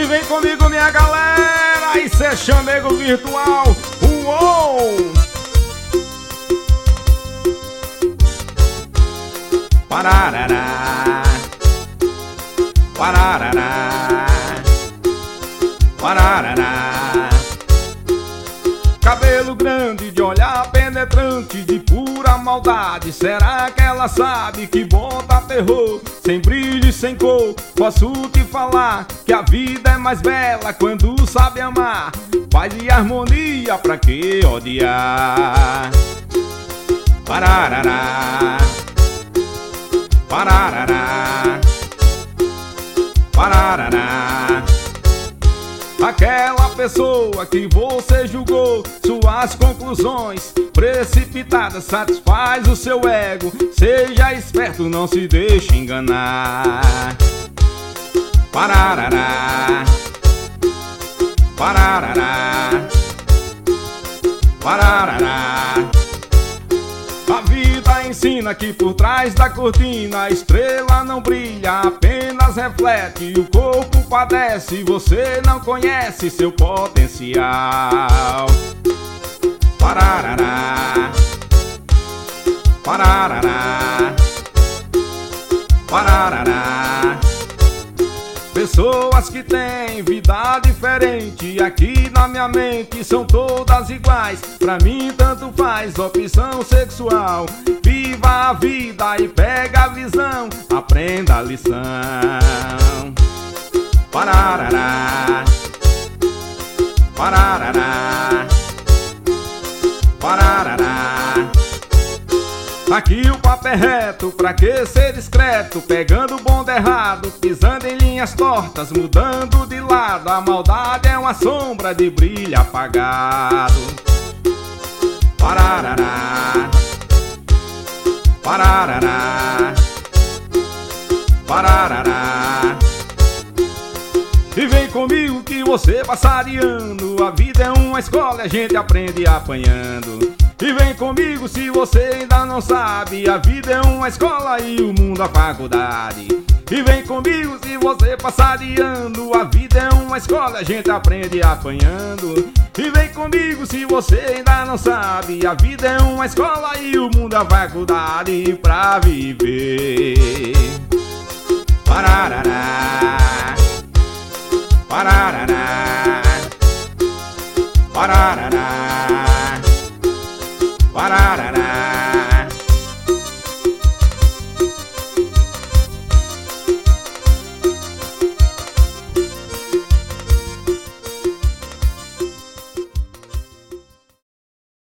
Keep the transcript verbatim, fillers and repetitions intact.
E vem comigo, minha galera, isso é chamego virtual. Uou! Pararará, pararará, pararará. Cabelo grande, de olhar penetrante, de pura maldade. Será que ela sabe que bota terror? Sem brilho e sem cor, posso te falar que a vida é mais bela quando sabe amar. Paz e harmonia, pra que odiar? Pararará, pararará, pararará. Aquela pessoa que você julgou, suas conclusões precipitadas satisfaz o seu ego. Seja esperto, não se deixe enganar. Pararará, pararará, pararará. A vida ensina que por trás da cortina a estrela não brilha, apenas reflete. O corpo padece, você não conhece seu potencial. Pararará, pararará, pararará. Pessoas que têm vida diferente aqui na minha mente são todas iguais. Pra mim tanto faz opção sexual. Viva a vida e pega a visão, aprenda a lição. Pararará, pararará, pararará. Aqui o papo é reto, pra que ser discreto? Pegando o bom do errado, pisando em linhas tortas, mudando de lado. A maldade é uma sombra de brilho apagado. Pararará, pararará, pararará. E vem comigo que você passareando. A vida é uma escola, a gente aprende apanhando. E vem comigo se você ainda não sabe, a vida é uma escola e o mundo a faculdade. E vem comigo se você passareando, a vida é uma escola, a gente aprende apanhando. E vem comigo se você ainda não sabe, a vida é uma escola e o mundo a faculdade pra viver. Pararará, pararará, pararará, pararará.